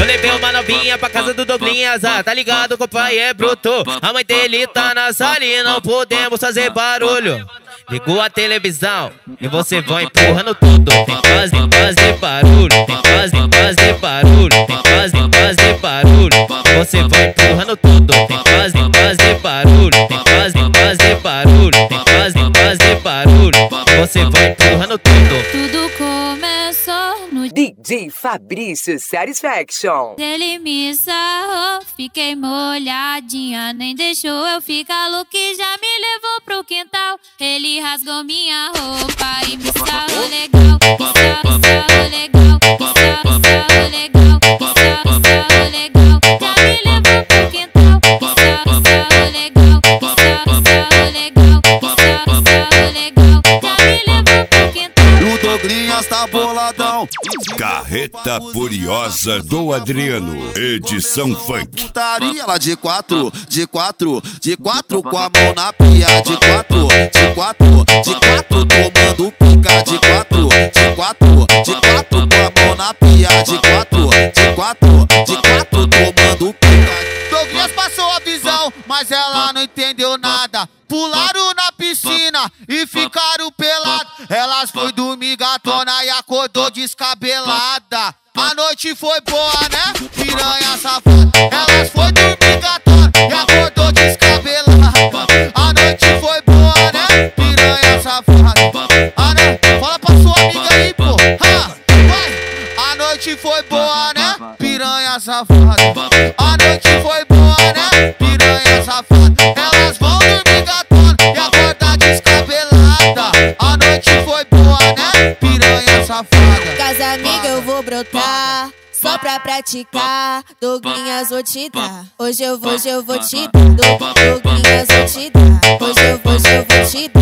Eu levei uma novinha pra casa do Douglinhas, tá ligado que o pai é bruto. A mãe dele tá na sala e não podemos fazer barulho. Ligou a televisão e você vai empurrando tudo. Tem que fazer barulho, tem que fazer barulho, tem que fazer barulho. Você vai empurrando tudo. Tem que fazer barulho, tem que fazer barulho, tem que fazer barulho. Você vai empurrando tudo. Tudo começou no DJ Fabrício Satisfaction. Ele me sarrou, fiquei molhadinha, nem deixou eu ficar louco e já me levou pro quintal. Ele rasgou minha roupa e me sarrou legal, sarrou legal, sarrou legal, sarrou legal. Já me levou pro quintal, sarrou legal, sarrou legal, sarrou legal. Já me levou pro quintal. O Douglinhas tá boladão. Carreta Furiosa do Adriano, edição funk. Putaria lá de quatro com a mão na pia. De quatro, tomando pica. De quatro com a mão na pia. De quatro, tomando pica. Douglinhas passou a visão, mas ela não entendeu nada. Pularam na piscina e ficaram pelados. Elas foi dormir gatona e acordou descabelada. A noite foi boa, né? Piranha safada. Elas foi dormir gatona e acordou descabelada. A noite foi boa, né? Piranha safada. Ah, né? Fala pra sua amiga aí, pô. Vai. A noite foi boa, né? Piranha safada. A noite foi boa, né? Piranha safada. Elas vão dormir gatona e acordar descabelada. A noite foi boa, né? Piranha safada. Casa amiga eu vou brotar, só pra praticar. Douglinhas vou te dar. Hoje eu vou te dar. Douglinhas vou te dar. Hoje eu vou te dar.